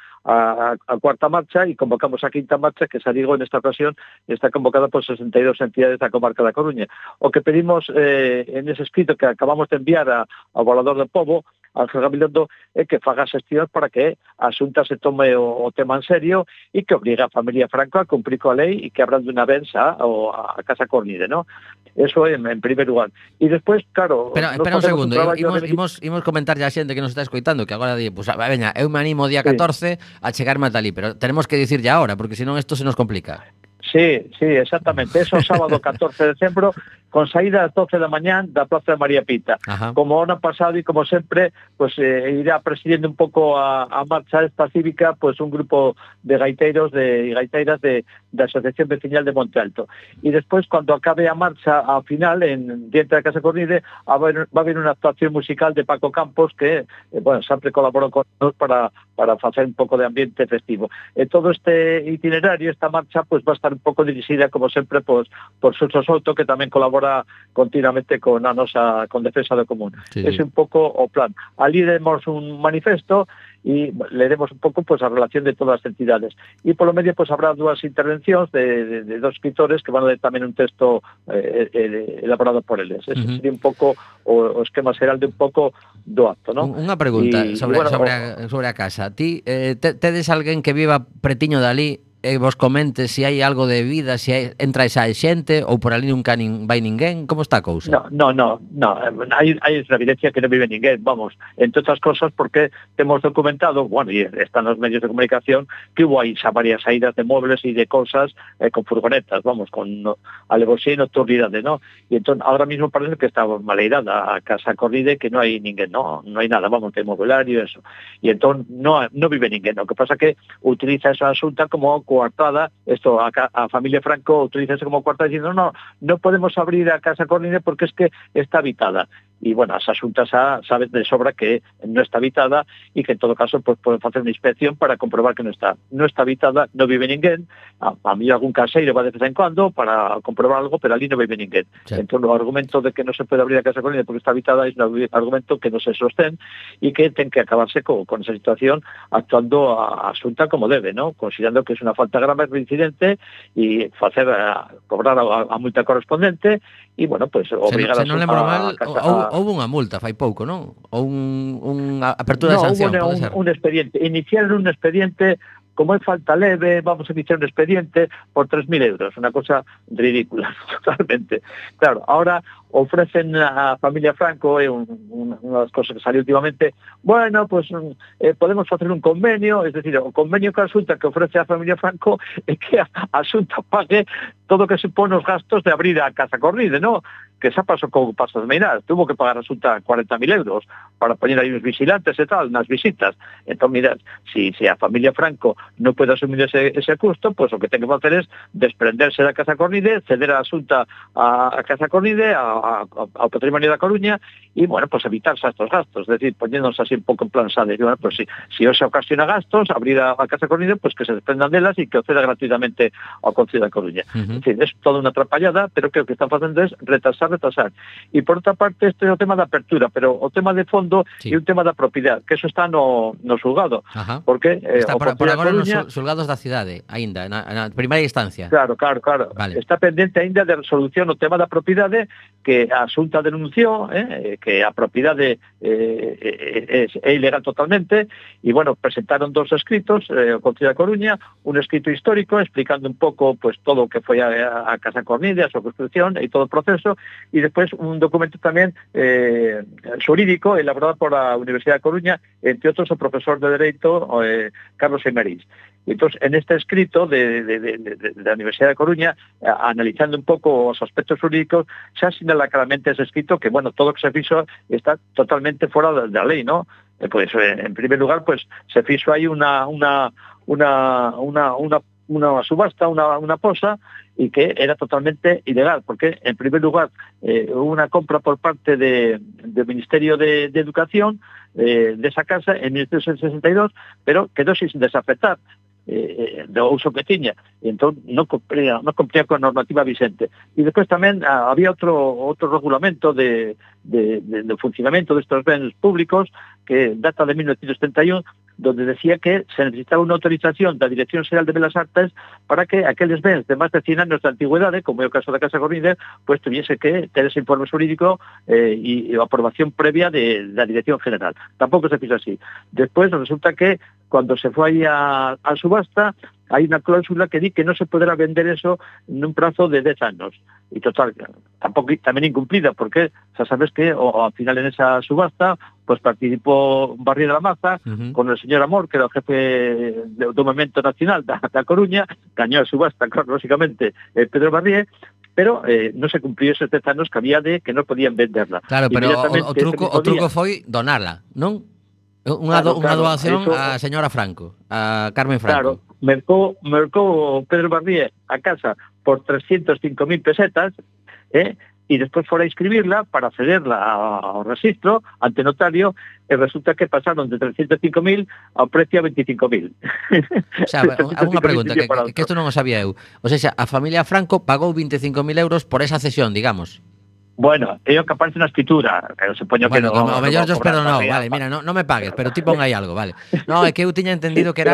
4ª marcha, e convocamos a 5ª marcha, que xa digo, nesta ocasión, está convocada por 62 entidades da comarca da Coruña. O que pedimos en ese escrito que acabamos de enviar ao Volador do Pobo, Ángel Gabilondo, é que faga xestión para que a Xunta se tome o tema en serio e que obligue a familia Franco a cumprir coa lei e que abran de unha vez a Casa Cornide, ¿no? Eso en primer lugar. E despois, claro... Espera un segundo, imos comentar ya a xente que nos está escoitando, que agora di, pues, veña, eu me animo o día 14 a chegarme ata ali, pero tenemos que dicir ya ahora, porque senón isto se nos complica. Sí, exactamente. Eso sábado 14 de decembro, con saída ás 12 da mañán da Plaza de María Pita. Ajá. Como o ano pasado e como sempre, pues irá presidindo un pouco a marcha esta cívica, pues un grupo de gaiteiros e gaiteiras da Asociación Veciñal de Monte Alto. E despois, cando acabe a marcha ao final, diante da Casa Cornide, va a haber unha actuación musical de Paco Campos que, bueno, sempre colaborou con nós para facer un pouco de ambiente festivo. E todo este itinerario, esta marcha, pues va a estar un pouco dirixida, como sempre, por Suso Souto, que tamén colabora continuamente con Defensa do Común. Sí. Ese é un pouco o plan. Ali demos un manifesto e leeremos un pouco pues a relación de todas as entidades. E polo medio pues habrá 2 intervencións de 2 escritores que van a ler tamén un texto elaborado por eles. Ese sería un pouco o esquema xeral de un pouco do acto, ¿no? Unha pregunta sobre a casa. Ti tedes alguén que viva pretiño dali e vos comente se hai algo de vida, se entra esa xente ou por ali nunca vai ninguén, como está a cousa? No, hai evidencia que non vive ninguén, vamos, entre outras cosas porque temos documentado, bueno, e están nos medios de comunicación, que hubo aí xa varias saídas de móviles e de cosas con furgonetas, vamos, con alevosía e nocturnidade, ¿no? E entón, ahora mismo parece que está maleirada a Casa Cornide, que non hai ninguén, non hai nada, vamos, de mobiliario, eso. E entón, non vive ninguén, o que pasa que utiliza esa asunta como coartada, esto a familia Franco utiliza eso como coartada diciendo no podemos abrir a Casa Cornide porque es que está habitada. Y bueno, as asuntas saben de sobra que no está habitada y que en todo caso pues poden facer unha inspección para comprobar que no está habitada, no vive ninguén, a mí algún caseiro va de vez en cuando para comprobar algo, pero ali no vive ninguén. Sí. Entón, o argumento de que non se pode abrir a Casa Cornide porque está habitada é un argumento que non se sostén e que ten que acabarse con esa situación actuando a asunta como debe, ¿no? Considerando que é unha falta grave de incidente e facer cobrar a multa correspondente e, bueno, pues obrigar se non lembro mal, houve unha multa fai pouco, non? Ou unha apertura de sanción, pode ser? Un expediente. Iniciaron un expediente, como é falta leve, vamos a iniciar un expediente por 3.000 euros, unha cosa ridícula, totalmente. Claro, ahora ofrecen a familia Franco, unha das cosas que salió últimamente, bueno, pues podemos facer un convenio, es decir, o convenio que a Xunta que ofrece a familia Franco é que a Xunta pague todo o que supón os gastos de abrir a Casa Cornide, ¿no? que xa pasou con Pazo de Meirás, tuvo que pagar resulta 40.000 euros para poñer aí uns vigilantes e tal, nas visitas. Entón, mira, si a familia Franco non pode asumir ese custo, pois o que ten que facer é desprenderse da Casa Cornide, ceder a asunta a Casa Cornide, ao patrimonio da Coruña, e, bueno, pues evitarse estos gastos, es decir, poniéndonos así un pouco en plan sade. Bueno, pues si hoxe ocasiona gastos, abrir a Casa Cornide, pues que se desprendan delas e que o ceda gratuitamente ao Concello da Coruña. Es decir, es toda unha atrapallada, pero que o que están facendo é retrasar. E por outra parte, este é o tema da apertura, pero o tema de fondo é un tema da propiedade, que eso está no xulgado. Porque está por agora Coruña, nos xulgados da cidade, aínda, na primeira instancia. Claro. Vale. Está pendente aínda de resolución o tema da propiedade, que a Xunta denunciou, que a propiedade é ilegal totalmente, e, bueno, presentaron 2 escritos ao Concello da Coruña, un escrito histórico explicando un pouco pues todo o que foi a Casa Cornide, a súa construcción e todo o proceso, e despois un documento tamén xurídico elaborado por a Universidade da Coruña, entre outros o profesor de Dereito Carlos Emerís. Entón, en este escrito da Universidade da Coruña, analizando un pouco os aspectos xurídicos, xa sinala claramente ese escrito que, bueno, todo o que se fixo está totalmente fora da lei, ¿no? Pues, en primer lugar, pues se fixo aí unha subasta, unha posa, e que era totalmente ilegal, porque, en primer lugar, unha compra por parte do Ministerio de Educación desa casa en 1962, pero quedou sin desafectar do uso que tiña, e entón non cumpría con a normativa vigente. E despois tamén había outro regulamento de funcionamento destes bens públicos que data de 1971, donde decía que se necesitaba unha autorización da Dirección Xeral de Belas Artes para que aqueles bens de máis de 100 anos de antigüedade, como é o caso da Casa Cornide, pues tuviese que ter ese informe xurídico e a aprobación previa da Dirección General. Tampouco se fixo así. Despois resulta que cando se foi a subasta, hai unha cláusula que di que non se poderá vender eso nun prazo de 10 anos. E total, tampouco tamén incumplida, porque xa sabes que ao final en esa subasta pues participou Barrié de la Maza con el señor Amor, que era o jefe do Movemento Nacional da Coruña, gañou a subasta, claro, lógicamente, Pedro Barrié, pero non se cumpliu esos 10 anos que había de que non podían venderla. Claro, pero o truco foi donarla, non? Unha doación a señora Franco, a Carmen Franco. Claro, mercou Pedro Barrié a casa por 305.000 pesetas, e despois fora a inscribirla para cederla ao registro ante notario, e resulta que pasaron de 305.000 ao precio a 25.000. O sea, unha pregunta, que isto non o sabía eu. O sea, a familia Franco pagou 25.000 euros por esa cesión, digamos. Bueno, é o que aparece na escritura, pero supoño que non. Bueno, o mellor yo espero non, vale, mira, non me pagues, pero ti pon aí algo, vale. No, é que eu tiña entendido que era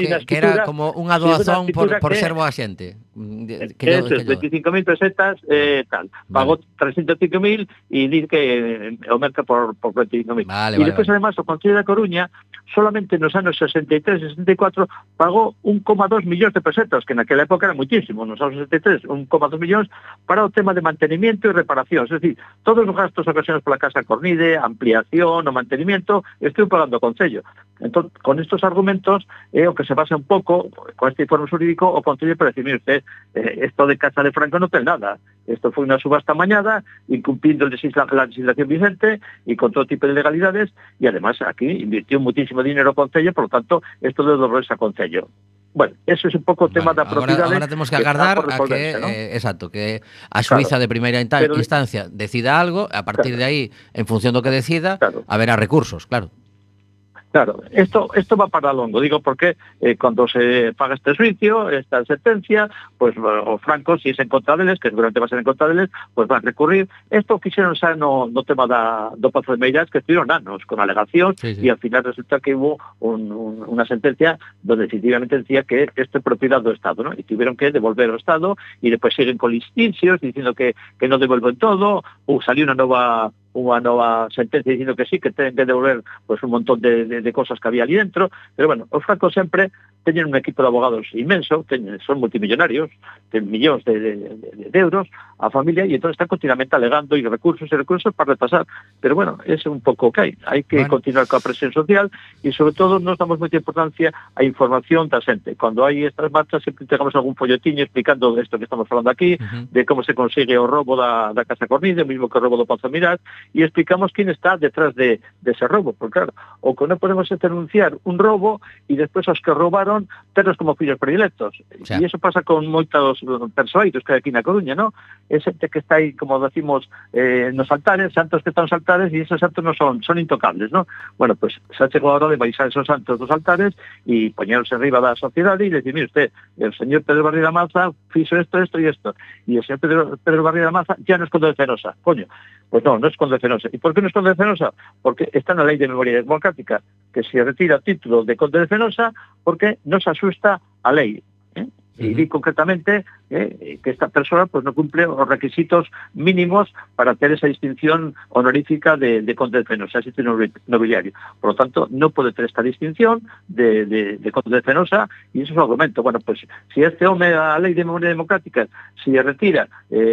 como unha doazón por ser boa xente. Eso, 25.000 pesetas, tal. Pagou 305.000 e dice que o merca por 25.000. E despois, además, o Concello da Coruña, solamente nos anos 63 e 64, pagou 1,2 millóns de pesetas, que naquela época era muitísimo, nos anos 63, 1,2 millóns para o tema de mantenimiento e reparación. Es decir, todos os gastos ocasionados pola Casa Cornide, ampliación, o mantenimiento, estou pagando o Concello. Entón, con estos argumentos, é o que se basa un pouco, con este informe xurídico, o Concello para decir, mire usted, esto de Casa de Franco non ten nada. Esto foi unha subasta mañada, incumplindo la legislación vigente e con todo tipo de legalidades, e además aquí invirtió muchísimo dinero o Concello, por lo tanto, esto de doblóse a Concello. Bueno, eso es un pouco o tema da propiedade. Agora temos que agardar a que, ¿no? Exacto, que a xuíza de primeira instancia decida algo, a partir de aí, en función do que decida, haberá recursos, claro. Claro, esto va para longo, digo, porque cuando se paga este juicio, esta sentencia, pues o Franco, si es en contra deles, que seguramente va a ser en contra deles, pues va a recurrir. Esto quixeron xa no tema do Pazo de Meirás, que estuvieron anos con alegación, y al final resulta que hubo una sentencia donde definitivamente decía que esto es propiedad do Estado, ¿no? Y tuvieron que devolver ao Estado, y después siguen con listincios diciendo que no devuelven todo, salió unha nova sentencia dicindo que sí, que ten que devolver pues un montón de cosas que había ali dentro, pero bueno, o Franco sempre teñen un equipo de abogados inmenso, son multimillonarios, ten millóns de euros a familia, e entón están continuamente alegando e recursos para repasar. Pero bueno, é un pouco que hai que continuar coa presión social e sobre todo nos damos moita importancia á información da xente. Cando hai estas marchas sempre entregamos algún folletinho explicando isto que estamos falando aquí, de como se consigue o robo da Casa Cornide, o mismo que o robo do Pazo Mirat, e explicamos quién está detrás de ese robo, porque claro, o que non podemos é denunciar un robo e despois os que roubaron ternos como fillos predilectos. E iso pasa con moitos persoeiros que hai aquí na Coruña, ¿no? É xente que está aí, como decimos, nos altares, santos que están nos altares, e esos santos non son intocables, ¿no? Bueno, pues xa chegou a hora de baixar esos santos dos altares e poñeros arriba da sociedade e decir, mire usted, el señor Pedro Barriga Maza fixo esto e esto, e o señor Pedro Barriga Maza ya no es Conde de Fenosa, coño. Pues no es Conde de Fenosa. ¿Y por qué no es Conde de Fenosa? Porque está en la Ley de Memoria Democrática, que se retira el título de Conde de Fenosa porque no se asusta a ley. Y di concretamente que esta persona pues no cumple los requisitos mínimos para hacer esa distinción honorífica de Conde de Fenosa, ese título nobiliario. Por lo tanto, no puede tener esta distinción de Conde de Fenosa, y eso es un argumento. Bueno, pues si este hombre a la Ley de Memoria Democrática se retira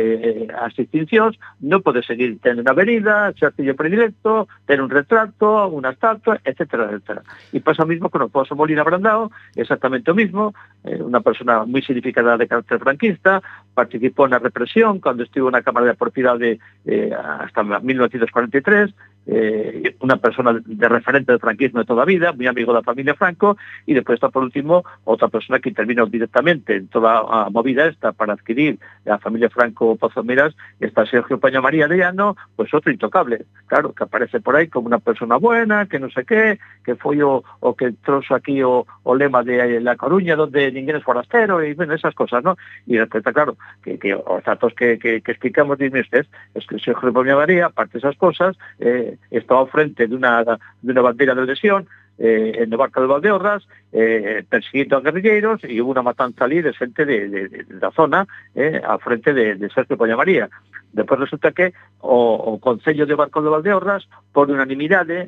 as distincións, no puede seguir tener una avenida, ser fillo predilecto, tener un retrato, una estatua, etcétera, etcétera. Y pasa lo mismo con Alfonso Molina Brandao, exactamente lo mismo, una persona muy significada de carácter franquista, participó en la represión cuando estuvo en la Cámara de Propiedade hasta 1943, una persona de referente del franquismo de toda la vida, muy amigo de la familia Franco, y después está por último otra persona que intervino directamente en toda la movida esta para adquirir la familia Franco Pazo Miras, está Sergio Paño María de Llano, pues otro intocable, claro, que aparece por ahí como una persona buena, que no sé qué, que foi o que trozo aquí o lema de La Coruña, donde ninguén es forastero, y bueno, esas cosas, ¿no? Y después está claro que los datos que explicamos, dime usted, es que Sergio Paño María, aparte de esas cosas, estaba frente de una bandera de adhesión en el barco de Valdeorras, persiguiendo a guerrilleros, y hubo una matanza allí de gente de la zona al frente de Sergio Paño María. Despois resulta que o Concello de Barco de Valdeorras, por unanimidade,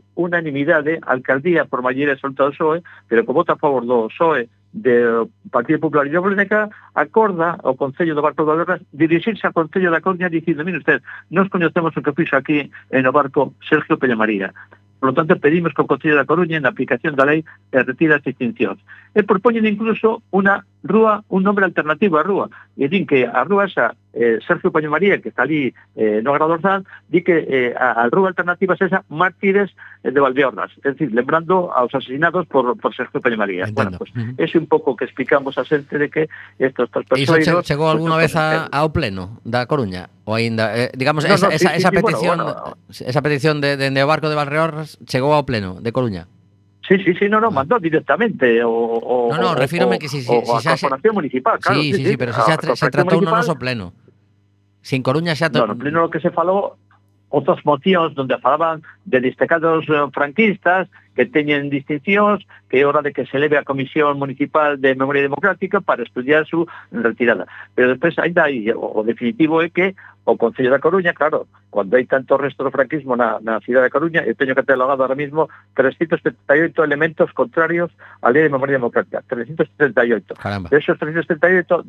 alcaldía por maioría absoluta do PSOE, pero con voto a favor do PSOE, do Partido Popular e do Blenca, acorda o Concello de Barco de Valdeorras dirixirse ao Concello da Coruña dicindo, mire usted, nos coñecemos o que fixo aquí en o barco Sergio Paño María. Por lo tanto, pedimos que o Concello da Coruña, en aplicación da lei, retire as distincións. E propoñen incluso unha rúa, un nombre alternativo á rúa. E din que a rúa esa, Sergio Paño María, que está ali no Agradorzán, di que a rúa alternativa es esa, Mártires de Valdeorras. Es decir, lembrando aos asesinados por Sergio Paño María. Entiendo. Bueno, pues es un pouco que explicamos a xente de que estos persoeiros... Iso chegou alguna vez ao pleno da Coruña? Ou aínda, digamos, esa petición, esa petición de o barco de Valdeorras chegou ao pleno de Coruña? Sí, no, mandó directamente refírome que si a Corporación Municipal, claro. Sí, pero si se tratou no noso pleno. Sin Coruña xa... No pleno lo que se falou, outros mocións donde falaban de destacados franquistas que teñen distincións, que é hora de que se leve a Comisión Municipal de Memoria Democrática para estudiar su retirada. Pero despois ainda hai, o definitivo é que o Concello da Coruña, claro, cando hai tanto resto do franquismo na cidade da Coruña, eu teño catalogado ahora mismo 378 elementos contrarios á Lei de Memoria Democrática. 378. Caramba. De esos 378,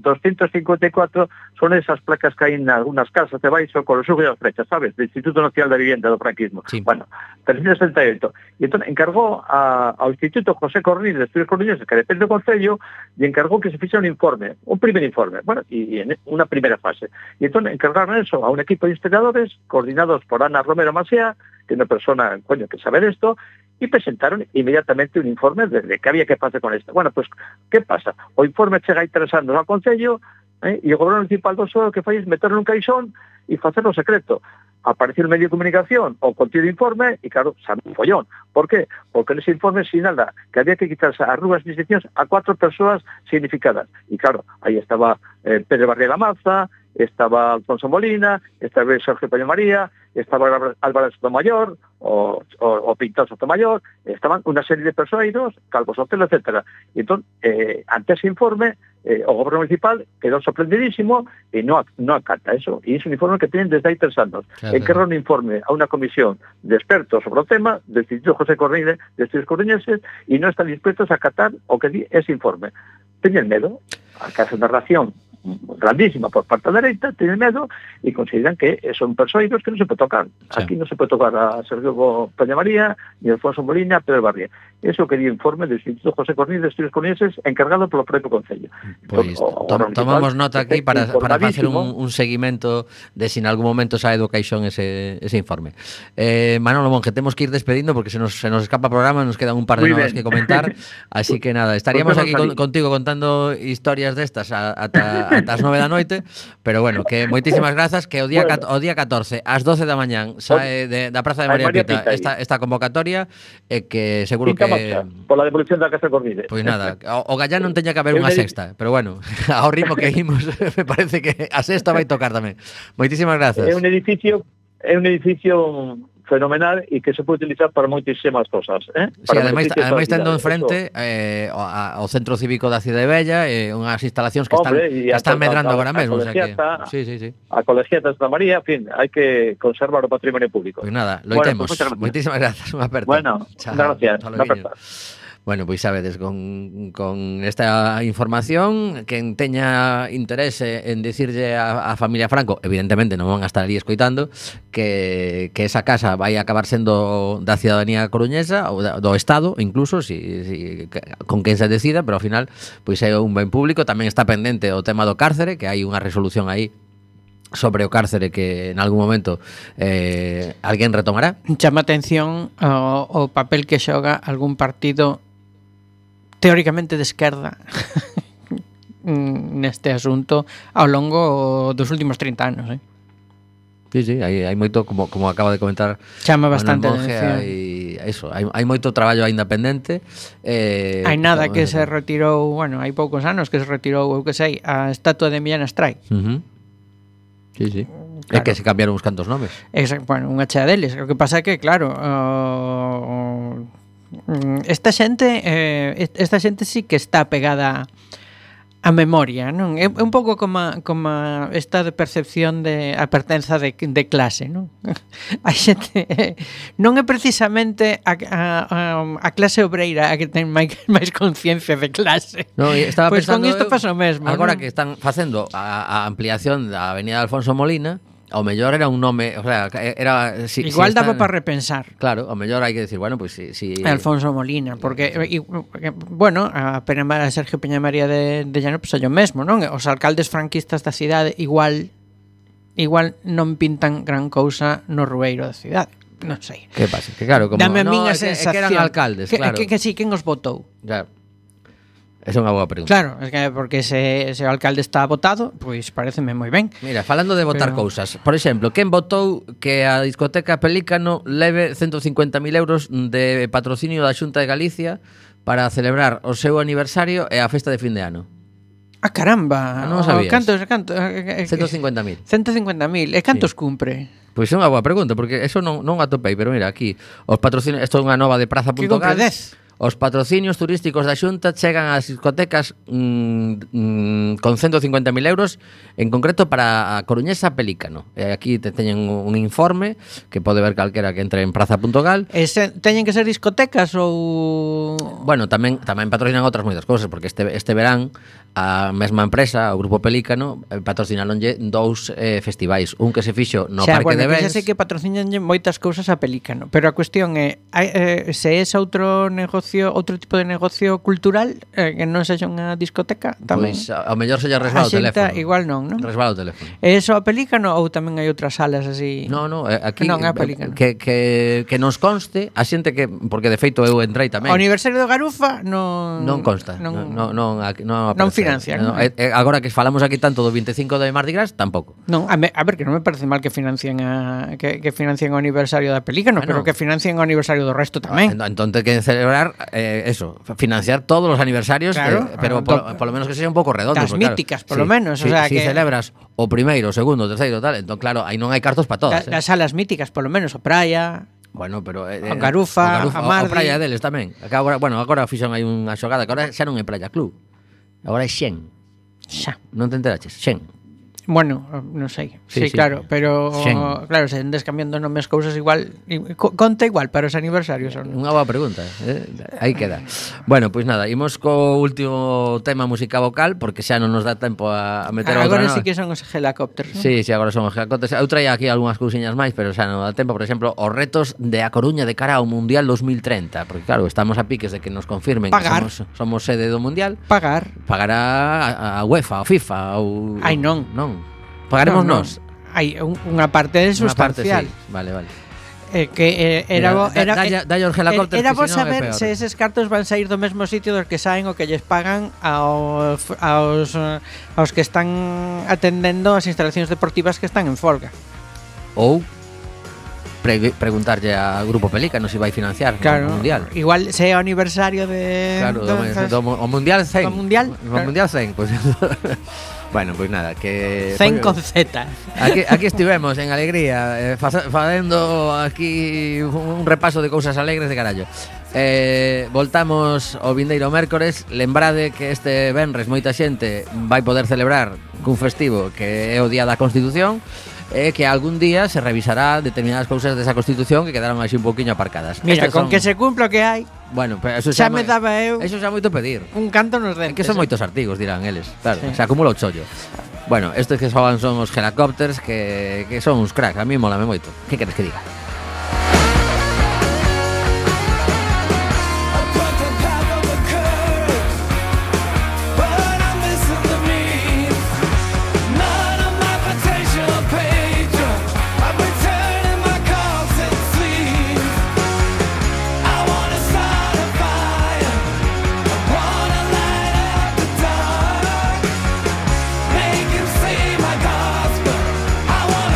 254 son esas placas que hai en algunas casas de baixo con los sugos e as flechas, sabes? Do Instituto Nacional de Vivienda do franquismo. Sí. Bueno, 378. E entón encargou ao Instituto José Cornide de Estudios Coruñeses, que depende do Concello, e encargou que se fixera un informe, un primer informe, bueno, y en una primera fase. E entón encargaron eso a un equipo de historiadores coordinados por Ana Romero Masía, que é unha persona, que sabe de esto, y presentaron inmediatamente un informe de qué había que hacer con esto. Bueno, pues, ¿qué pasa? O informe chega aí 3 anos ao Concello, e o Goberno Municipal do PSOE que fai es meterlo nun caixón e facerlo secreto. Apareció el medio de comunicación o contido informe y claro, sabe un follón. ¿Por qué? Porque en ese informe señala que había que quitarse as rúas distincións a 4 persoas significadas. Y claro, ahí estaba Pedro Barriga Maza, estaba Alfonso Molina, estaba Sergio Paño María, estaba Álvarez Sotomayor, o Pintor Sotomayor, estaban unha serie de persoeiros, Calvo Sotelo, etcétera. E entón, ante ese informe, o goberno municipal quedou sorprendidísimo e non acata eso. E é un informe que tienen desde hai 3 anos. Claro. Encarga un informe a unha comisión de expertos sobre o tema do Instituto José Cornide de Estudios Coruñeses e non están dispuestos a acatar o que di ese informe. Teñen medo. A casa de narración grandísima por parte da dereita, teñen medo e consideran que son persoeiros que non se pode tocar. Sí. Aquí non se pode tocar a Sergio Peña María, ni Alfonso Molina, Pedro Barría. Eso que di informe do Instituto José Cornide de Estudios Coruñeses encargado polo propio Concello. Pois tomamos nota aquí para facer un seguimento de si en algún momento sae do caixón ese informe. Manolo Monge, temos que ir despedindo porque se nos escapa o programa, nos quedan un par de novas que comentar, así que nada, estaríamos aquí contigo contando historias destas ata as 9 da noite, pero bueno, que moitísimas grazas, que o día 14 ás 12 da mañán sae da Praza de María Pita esta convocatoria e que seguro que pola devolución da Casa Cornide. Pois nada, o Gallá non teña que haber unha sexta, pero bueno, ao ritmo que imos me parece que a sexta vai tocar tamén. Moitísimas grazas. É un edificio fenomenal e que se pode utilizar para moitísimas cosas, Sí, ademais tendo enfrente ao Centro Cívico da Cidade Bella, unhas instalacións que están medrando agora mesmo, o sea que sí. A Colegiata de Santa María, en fin, hai que conservar o patrimonio público. Pois nada, loitemos. Moitísimas grazas, unha aperta. Bueno, gracias, unha aperta. Bueno, pois sabedes, con esta información, quen teña interese en dicirlle a familia Franco, evidentemente non van a estar ali escoitando, que esa casa vai acabar sendo da cidadanía coruñesa ou do Estado, incluso, si con quen se decida, pero ao final pois é un ben público. Tamén está pendente o tema do cárcere, que hai unha resolución aí sobre o cárcere que en algún momento alguén retomará. Chama atención o papel que xoga algún partido teóricamente de esquerda neste asunto ao longo dos últimos 30 anos, Sí, hai moito, como acaba de comentar, chama bastante atención. Hai moito traballo aínda pendente. Hai nada que se retirou, bueno, hai poucos anos que se retirou, eu que sei, a estatua de Millán Astray. Sí. Claro. É que se cambiaron uns cantos nomes. Bueno, unha chea deles. O que pasa é que, claro, esta xente sí que está pegada a memoria, non? É un pouco como esta de percepción de a pertenza de clase, non? A xente non é precisamente a clase obreira a que ten máis conciencia de clase. No, estaba pois pensando con isto pasa o mesmo. Agora non? que están facendo a ampliación da Avenida Alfonso Molina, ao mellor era un nome, o sea, era igual daba para repensar. Claro, ao mellor hai que decir, bueno, pues si Alfonso Molina, porque bueno, a Sergio Peña María de Llano pues é o mesmo, non? Os alcaldes franquistas da cidade igual non pintan gran cousa no rueiro da cidade. Non sei. Que pasa? Que claro, como dame a min a sensación que eran alcaldes, claro. Que sí, quen os votou? Claro. Esa é unha boa pregunta. Claro, es que porque se o alcalde está votado, pois pareceme moi ben. Mira, falando de votar cousas, por exemplo, quen votou que a discoteca Pelícano leve 150.000 euros de patrocinio da Xunta de Galicia para celebrar o seu aniversario e a festa de fin de ano? Ah, caramba. Non sabías. Cantos? 150.000. 150.000. E cantos cumpre? Pois é unha boa pregunta, porque eso non atopei, pero mira, aquí os patrocinios, isto é unha nova de Praza.gal. Que cumpre 10. Os patrocinios turísticos da Xunta chegan ás discotecas con 150.000 euros, en concreto para a coruñesa Pelícano. Aquí te teñen un informe que pode ver calquera que entre en Praza.gal. Teñen que ser discotecas ou... Bueno, tamén patrocinan outras moitas cousas, porque este verán a mesma empresa, o Grupo Pelícano, patrocinalonlle 2 festivais. Un que se fixo no Parque de Bens. Xa sei que patrocinanlle moitas cousas a Pelícano, pero a cuestión é se é outro tipo de negocio cultural que non sexa unha discoteca tamén. Pois ao mellor se lle resbala o teléfono. Igual non? Resbala o teléfono. É só a Pelícano ou tamén hai outras salas así? No, aquí non é a Pelícano. Que nos conste a xente que, porque de feito eu entrei tamén. O aniversario do Garufa non consta. Non financian. Agora que falamos aquí tanto do 25 de Mardi Gras, tampouco. Non, a ver, que non me parece mal que financien o aniversario da Pelícano, pero que financien o aniversario do resto tamén. Entón ten que celebrar eso, financiar todos los aniversarios, Claro, pero por lo menos que sea un pouco redondo. Das porque, míticas, por lo menos, o sea si que- celebras o primeiro, o segundo, o terceiro, tal, entón claro, aí non hai cartos para todas. Las salas míticas, por lo menos, o Praia. Bueno, pero A Garufa, a Mardi. a praia deles tamén. Agora fixon aí unha xogada que agora xa non é Praia Club. Agora é Xen. Xa. Non te enteraches? Xen. Bueno, non sei. Sí, Sí. claro, pero Xen. claro, se andes cambiando nomes cousas igual, conta igual para os aniversarios son. Unha boa pregunta, aí queda. Bueno, pois nada, imos co último tema música vocal porque xa non nos dá tempo a meter outra. Agora sí que son os helicópteros, ¿no? Sí, agora son os helicópteros. Eu traía aquí algunhas cousiñas máis, pero xa non dá tempo. Por exemplo, os retos de A Coruña de cara ao Mundial 2030, porque claro, estamos a piques de que nos confirmen Pagar. que somos sede do Mundial. Pagar. Pagará a UEFA, a FIFA ou Ai, non. Pagaremos Non, nós. Hai unha parte Unha parte, sustancial. sí. Vale. Dalle os helicópteros era que vos si non é saber peor. se eses cartos van sair do mesmo sitio dos que saen o que lles pagan aos que están atendendo as instalacións deportivas que están en folga. Ou preguntarlle a Grupo Pelícano se vai financiar Claro, o Mundial. igual se é o aniversario de Claro, o Mundial 100. O Mundial, O claro. Mundial 100, pues. Bueno, pois nada, que 100 con Z. Aquí estivemos en alegría, facendo aquí un repaso de cousas alegres de carallo. Voltamos o vindeiro mércores. Lembrade que este venres moita xente vai poder celebrar cun festivo que é o Día da Constitución, e que algún día se revisará determinadas cousas desa Constitución que quedaron así un pouquiño aparcadas. Mira, Estes con son- que se cumpla o que hai, Bueno, pero eso xa me daba eu Eso xa moito pedir. un canto nos É dentes. que son moitos artigos, dirán eles. Claro, Sí. se acumula o chollo. Bueno, estes que xogan son os helicópteros que son uns cracks, a mí molame moito. Que queres que diga?